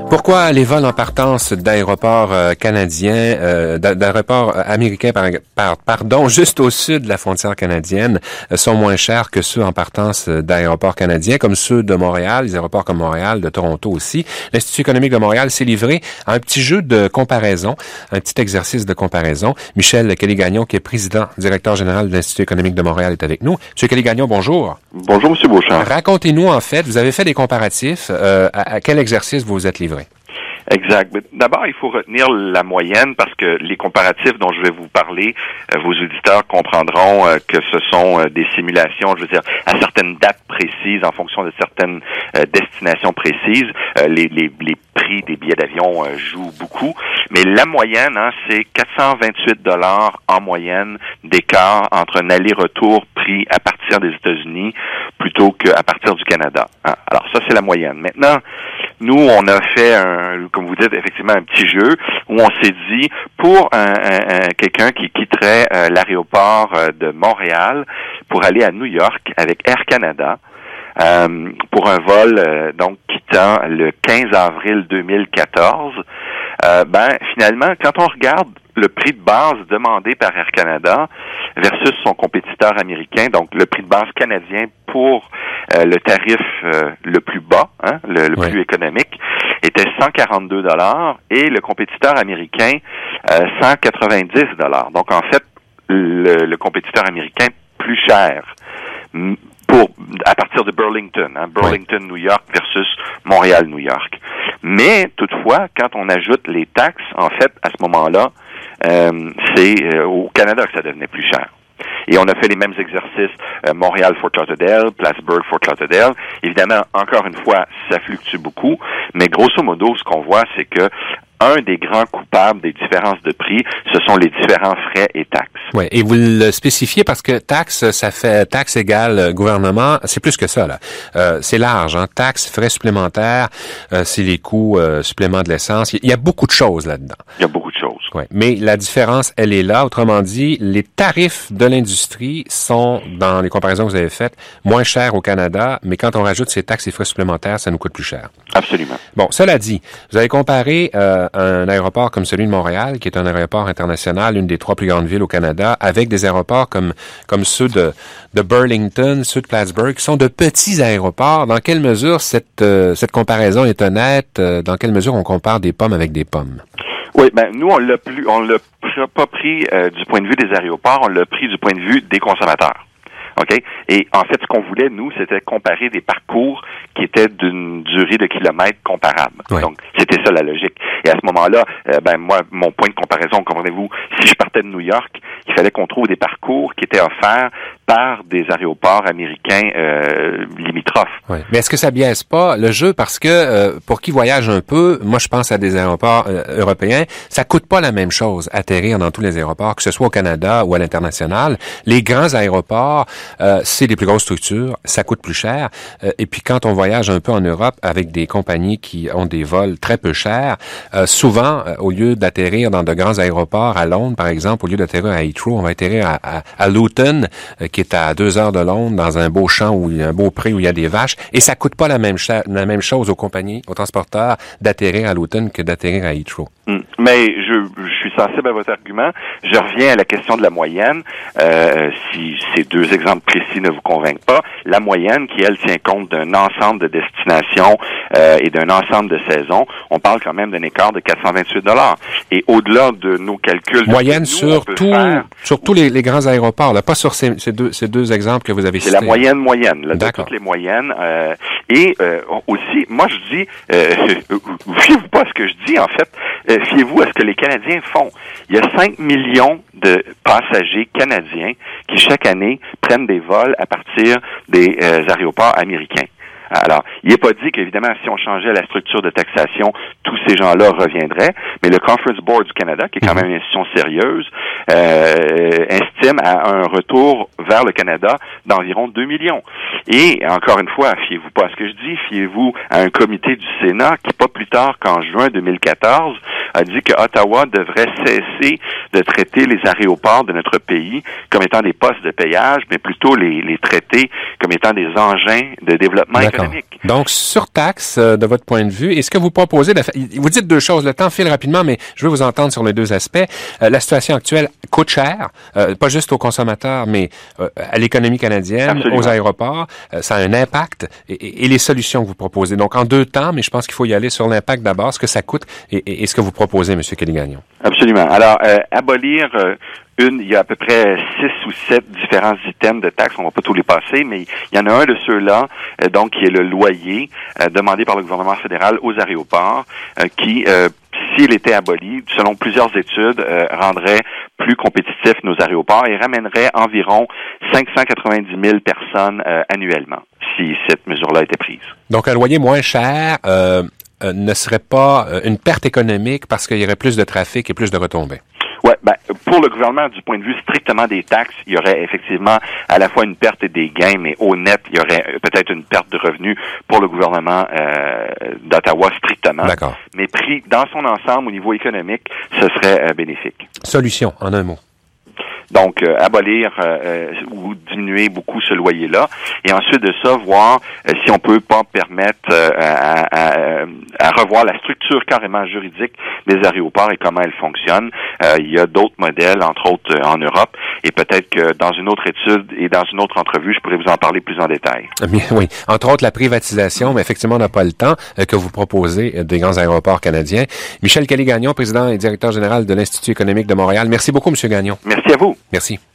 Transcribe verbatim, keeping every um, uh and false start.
Pourquoi les vols en partance d'aéroports euh, canadiens, euh, d'aéroports américains, par, par, pardon, juste au sud de la frontière canadienne, euh, sont moins chers que ceux en partance d'aéroports canadiens, comme ceux de Montréal, les aéroports comme Montréal, de Toronto aussi. L'Institut économique de Montréal s'est livré à un petit jeu de comparaison, un petit exercice de comparaison. Michel Kelly-Gagnon, qui est président, directeur général de l'Institut économique de Montréal, est avec nous. Monsieur Kelly-Gagnon, bonjour. Bonjour, Monsieur Beauchamp. Racontez-nous, en fait, vous avez fait des comparatifs. Euh, à, à quel exercice vous vous êtes livré? Exact. D'abord, il faut retenir la moyenne parce que les comparatifs dont je vais vous parler, euh, vos auditeurs comprendront euh, que ce sont euh, des simulations, je veux dire, à certaines dates précises, en fonction de certaines euh, destinations précises. Euh, les, les, les prix des billets d'avion euh, jouent beaucoup, mais la moyenne, hein, c'est quatre cent vingt-huit dollars en moyenne d'écart entre un aller-retour pris à partir des États-Unis plutôt qu'à partir du Canada. Hein. Alors ça, c'est la moyenne. Maintenant, nous, on a fait, un, comme vous dites, effectivement, un petit jeu où on s'est dit, pour un, un, un, quelqu'un qui quitterait euh, l'aéroport euh, de Montréal pour aller à New York avec Air Canada, euh, pour un vol euh, donc quittant le quinze avril deux mille quatorze, euh, ben finalement, quand on regarde le prix de base demandé par Air Canada versus son compétiteur américain, donc le prix de base canadien pour euh, le tarif euh, le plus bas, hein, le, le ouais. plus économique, était cent quarante-deux dollars et le compétiteur américain euh, cent quatre-vingt-dix dollars. Donc en fait, le, le compétiteur américain plus cher pour à partir de Burlington, hein, Burlington, New York versus Montréal, New York. Mais toutefois, quand on ajoute les taxes, en fait, à ce moment-là, euh, c'est euh, au Canada que ça devenait plus cher. Et on a fait les mêmes exercices, euh, Montréal-Fort Lauderdale, Plattsburgh-Fort Lauderdale. Évidemment, encore une fois, ça fluctue beaucoup, mais grosso modo, ce qu'on voit, c'est que un des grands coupables des différences de prix, ce sont les différents frais et taxes. Oui, et vous le spécifiez parce que taxe, ça fait taxe égale gouvernement, c'est plus que ça, là. Euh, c'est large, hein. Taxes, frais supplémentaires, euh, c'est les coûts euh, suppléments de l'essence. Il y a beaucoup de choses là-dedans. Il y a beaucoup de choses. Oui, mais la différence, elle est là. Autrement dit, les tarifs de l'industrie sont, dans les comparaisons que vous avez faites, moins chers au Canada, mais quand on rajoute ces taxes et frais supplémentaires, ça nous coûte plus cher. Absolument. Bon, cela dit, vous avez comparé euh, un aéroport comme celui de Montréal, qui est un aéroport international, une des trois plus grandes villes au Canada, avec des aéroports comme comme ceux de, de Burlington, ceux de Plattsburgh, qui sont de petits aéroports. Dans quelle mesure cette euh, cette comparaison est honnête? Euh, dans quelle mesure on compare des pommes avec des pommes? Oui, ben nous on l'a plus, on l'a pas pris euh, du point de vue des aéroports, on l'a pris du point de vue des consommateurs. OK? Et en fait, ce qu'on voulait, nous, c'était comparer des parcours qui étaient d'une durée de kilomètres comparable. Ouais. Donc, c'était ça la logique. Et à ce moment-là, euh, ben moi, mon point de comparaison, comprenez-vous, si je partais de New York, il fallait qu'on trouve des parcours qui étaient offerts par des aéroports américains euh, limitrophes. Ouais. Mais est-ce que ça biaise pas le jeu? Parce que euh, pour qui voyage un peu, moi je pense à des aéroports euh, européens, ça coûte pas la même chose atterrir dans tous les aéroports, que ce soit au Canada ou à l'international. Les grands aéroports, Euh, c'est des plus grosses structures, ça coûte plus cher. Euh, et puis quand on voyage un peu en Europe avec des compagnies qui ont des vols très peu chers, euh, souvent, euh, au lieu d'atterrir dans de grands aéroports à Londres, par exemple, au lieu d'atterrir à Heathrow, on va atterrir à, à, à Luton, euh, qui est à deux heures de Londres, dans un beau champ où il y a un beau pré où il y a des vaches. Et ça coûte pas la même, cha- la même chose aux compagnies, aux transporteurs, d'atterrir à Luton que d'atterrir à Heathrow. Mmh. Mais je, je suis sensible à votre argument. Je reviens à la question de la moyenne. Euh, si ces deux exemples précis ne vous convainquent pas, la moyenne qui, elle, tient compte d'un ensemble de destinations euh, et d'un ensemble de saisons, on parle quand même d'un écart de quatre cent vingt-huit dollars. Et au-delà de nos calculs... Moyenne nous, sur, tout, faire, sur tous les, les grands aéroports, là, pas sur ces, ces, deux, ces deux exemples que vous avez cités. C'est la moyenne moyenne, là, de toutes les moyennes. Euh, et euh, aussi, moi, je dis, euh, fiez-vous pas à ce que je dis, en fait, euh, fiez-vous à ce que les Canadiens font. Il y a cinq millions de passagers canadiens qui, chaque année, prennent des vols à partir des euh, aéroports américains. Alors, il n'est pas dit qu'évidemment, si on changeait la structure de taxation, tous ces gens-là reviendraient, mais le Conference Board du Canada, qui est quand même une institution sérieuse, euh, estime à un retour vers le Canada d'environ deux millions. Et, encore une fois, fiez-vous pas à ce que je dis, fiez-vous à un comité du Sénat qui, pas plus tard qu'en juin deux mille quatorze, a dit que Ottawa devrait cesser de traiter les aéroports de notre pays comme étant des postes de payage, mais plutôt les, les traiter comme étant des engins de développement D'accord. économique. Donc, surtaxe, euh, de votre point de vue, est-ce que vous proposez, de fa... vous dites deux choses, le temps file rapidement, mais je veux vous entendre sur les deux aspects. Euh, la situation actuelle coûte cher, euh, pas juste aux consommateurs, mais euh, à l'économie canadienne, Absolument. aux aéroports. Euh, ça a un impact et, et les solutions que vous proposez. Donc, en deux temps, mais je pense qu'il faut y aller sur l'impact d'abord, ce que ça coûte et, et, et ce que vous proposez, M. Kelly-Gagnon. Absolument. Alors, euh, abolir euh, une, il y a à peu près six ou sept différents items de taxes. On va pas tous les passer, mais il y en a un de ceux-là, euh, donc qui est le loyer euh, demandé par le gouvernement fédéral aux aéroports, euh, qui, euh, s'il était aboli, selon plusieurs études, euh, rendrait plus compétitifs nos aéroports et ramènerait environ cinq cent quatre-vingt-dix mille personnes euh, annuellement, si cette mesure-là était prise. Donc, un loyer moins cher euh, euh, ne serait pas euh, une perte économique parce qu'il y aurait plus de trafic et plus de retombées. Ouais, ben, pour le gouvernement, du point de vue strictement des taxes, il y aurait effectivement à la fois une perte et des gains, mais au net, il y aurait peut-être une perte de revenus pour le gouvernement euh, d'Ottawa strictement. D'accord. Mais pris dans son ensemble au niveau économique, ce serait euh, bénéfique. Solution, en un mot. Donc, euh, abolir euh, ou diminuer beaucoup ce loyer-là. Et ensuite de ça, voir euh, si on peut pas permettre euh, à, à, à revoir la structure carrément juridique des aéroports et comment elle fonctionne. Euh, il y a d'autres modèles, entre autres euh, en Europe. Et peut-être que dans une autre étude et dans une autre entrevue, je pourrais vous en parler plus en détail. Bien, oui. Entre autres, la privatisation, mais effectivement, on n'a pas le temps euh, que vous proposez euh, des grands aéroports canadiens. Michel Kelly-Gagnon, président et directeur général de l'Institut économique de Montréal. Merci beaucoup, M. Gagnon. Merci à vous. Merci.